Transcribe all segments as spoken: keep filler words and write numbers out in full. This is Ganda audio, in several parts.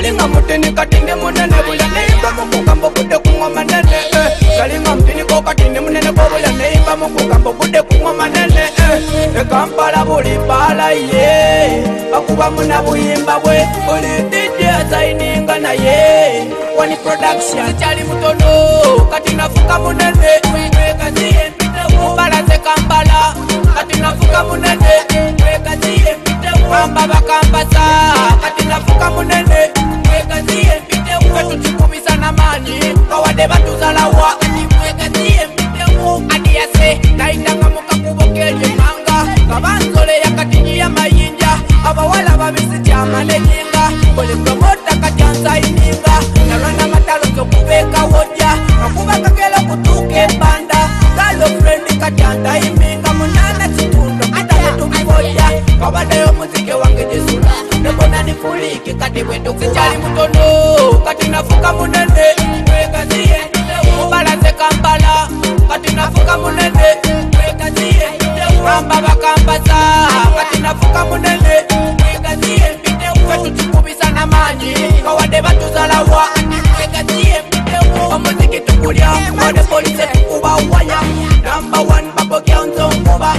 Nalinga mutini katinde munene bula neimba mukugambo kude kunywa manene Nalinga mutini ko katinde munene bula neimba mukugambo kude kunywa manene E Kampala buli pala ye bakuba muna buyimba bwe buli D J asaininga na ye Wani production chali mutono kati nafuka munene Wekazi empite mubalaze Kampala kati nafuka munene Wekazi empite wamba bakambasa kati nafuka munene Wekazi empite wetu chikubisa na mani kawade batuzalawa kati wekazi empite mu adiyase naitanga mukakubokelye manga kabanzole yakati ya mayinja abawala babisi chama nekinga bole promota kajanza ininga narana matalo kubeka woja nakuba kakela kutuke banda galo friend kajanda iminga munana chitundo atale tukivoja kabada yo muzike wange jesula nebona nifuliki kati wetu kuchali mutono kati nafuka munene wekazie mubalaze Kampala kati nafuka munene wekazie wamba bakambasa kati nafuka munene wekazie wetu chikubisa na manyi kawade batuzalawa wekazie omuziki tukulya wade polise tukuba waya number one babo gyonzo nkuba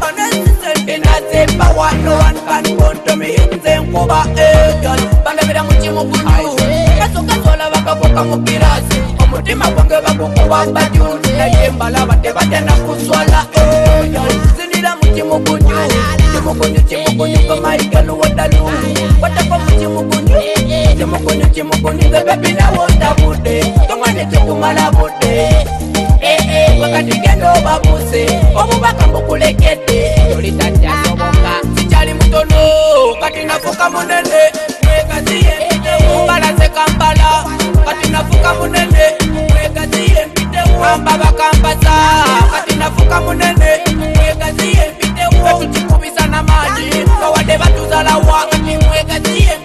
enaze power no one can control me nze nkuba egal bandabira mukimu kunyu kasokasola bakavuka mukirasi omutima gwange bakukuba bajunu naye mbala bate batena kuswala egal zinira mukimu kunyu chimukunyu chimukunyu kamaigalu wadalu watako mukimukunyu chimukunyu chimukunyu zebebina wotabude tomwane chikumala bude eh eh wakati gendo babuse omubaka mbukulekede yolitanja soboka sichali mutono kati nafuka munene wekaziye mubalaze Kampala kati nafuka munene wekaziye wamba bakambasa kati nafuka munene wekaziye wetu chikubisa na maji kawade batuzalawa kati wekaziye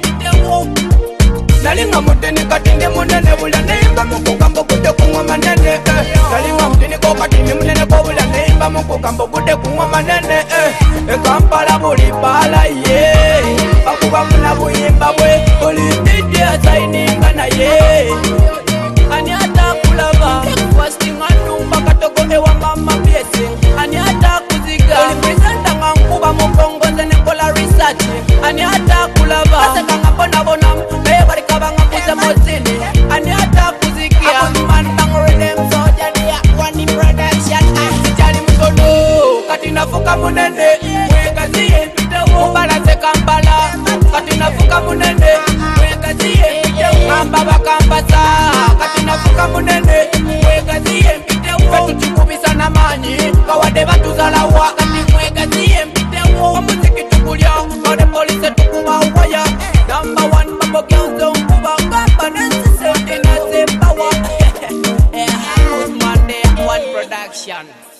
Nalinga mutini katinde munene bula neimba mukugambo kude kunywa manene Nalinga mutini ko katinde munene ko bula neimba mukugambo kude kunywa manene E Kampala buli pala ye bakuba muna buyimba bwe buli D J asaininga na ye Ani ata kulaba fasting anumba katoko ewa mama piesi Ani ata kuziga presenta ngankuba mukongoze nekola research Ani ata kulaba aseka ngapona bonam naye bari kabanga kuza mozini Ani ata kuzigia man bangore dem soja dia wani production Sichali mutono kati nafuka munene wekazie mubalaze Kampala kati nafuka munene wekazie mamba bakambasa kati nafuka munene wekazie wetu chikubisa na manyi kawade batuzalawa kati wekazie omuziki tukulya kawade polise tukuba waya number one babo gyonzo nkuba ngamba nesise inaze power One Day One Production.